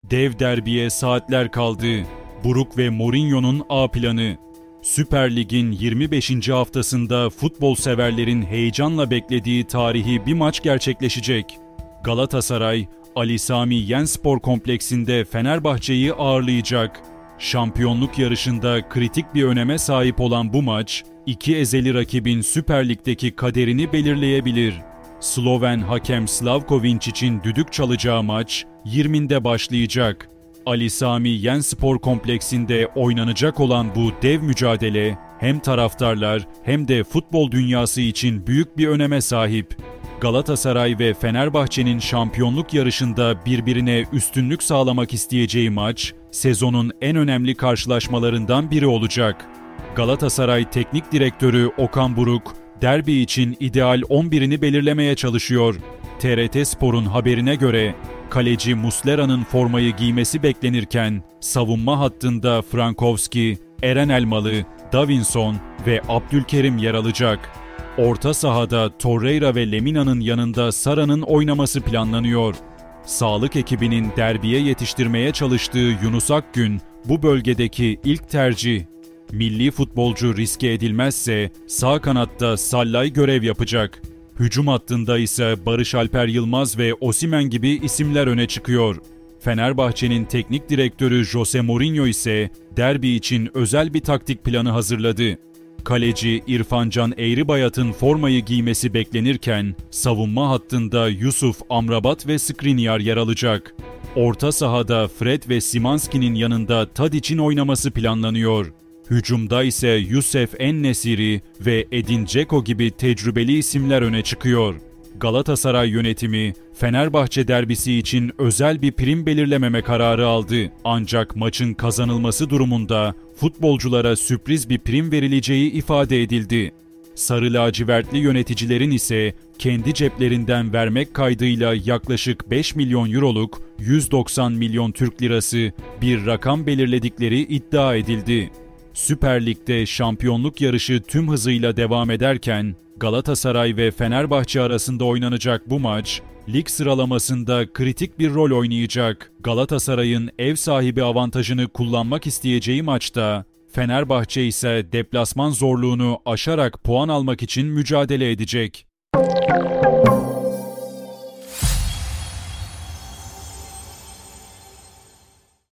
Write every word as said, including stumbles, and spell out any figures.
Dev derbiye saatler kaldı. Buruk ve Mourinho'nun A planı. Süper Lig'in yirmi beşinci haftasında futbol severlerin heyecanla beklediği tarihi bir maç gerçekleşecek. Galatasaray, Ali Sami Yenspor kompleksinde Fenerbahçe'yi ağırlayacak. Şampiyonluk yarışında kritik bir öneme sahip olan bu maç, iki ezeli rakibin Süper Lig'deki kaderini belirleyebilir. Sloven hakem Slavko Vincic'in düdük çalacağı maç yirminde başlayacak. Ali Sami Yenspor kompleksinde oynanacak olan bu dev mücadele hem taraftarlar hem de futbol dünyası için büyük bir öneme sahip. Galatasaray ve Fenerbahçe'nin şampiyonluk yarışında birbirine üstünlük sağlamak isteyeceği maç, sezonun en önemli karşılaşmalarından biri olacak. Galatasaray Teknik Direktörü Okan Buruk, derbi için ideal on birini belirlemeye çalışıyor. T R T Spor'un haberine göre, kaleci Muslera'nın formayı giymesi beklenirken, savunma hattında Frankowski, Eren Elmalı, Davinson ve Abdülkerim yer alacak. Orta sahada Torreira ve Lemina'nın yanında Sara'nın oynaması planlanıyor. Sağlık ekibinin derbiye yetiştirmeye çalıştığı Yunus Akgün, bu bölgedeki ilk tercih. Milli futbolcu riske edilmezse sağ kanatta Sallay görev yapacak. Hücum hattında ise Barış Alper Yılmaz ve Osimhen gibi isimler öne çıkıyor. Fenerbahçe'nin teknik direktörü Jose Mourinho ise derbi için özel bir taktik planı hazırladı. Kaleci İrfan Can Eğribayat'ın formayı giymesi beklenirken savunma hattında Yusuf Amrabat ve Skriniar yer alacak. Orta sahada Fred ve Szymański'nin yanında Tadic'in oynaması planlanıyor. Hücumda ise Youssef En-Nesyri ve Edin Dzeko gibi tecrübeli isimler öne çıkıyor. Galatasaray yönetimi Fenerbahçe derbisi için özel bir prim belirlememe kararı aldı. Ancak maçın kazanılması durumunda futbolculara sürpriz bir prim verileceği ifade edildi. Sarı lacivertli yöneticilerin ise kendi ceplerinden vermek kaydıyla yaklaşık beş milyon euroluk yüz doksan milyon Türk lirası bir rakam belirledikleri iddia edildi. Süper Lig'de şampiyonluk yarışı tüm hızıyla devam ederken Galatasaray ve Fenerbahçe arasında oynanacak bu maç, lig sıralamasında kritik bir rol oynayacak. Galatasaray'ın ev sahibi avantajını kullanmak isteyeceği maçta, Fenerbahçe ise deplasman zorluğunu aşarak puan almak için mücadele edecek.